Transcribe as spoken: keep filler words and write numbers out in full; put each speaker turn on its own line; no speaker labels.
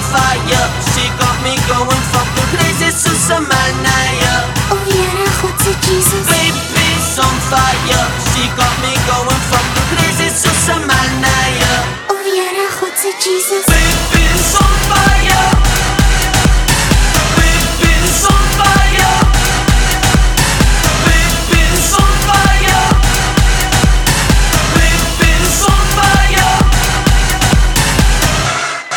fire. She got me going fucking crazy, Susamania.
Uwiera chłodcy Jesus.
Baby's on fire. She got me going fucking crazy, Susamania.
Uwiera chłodcy Jesus.
Baby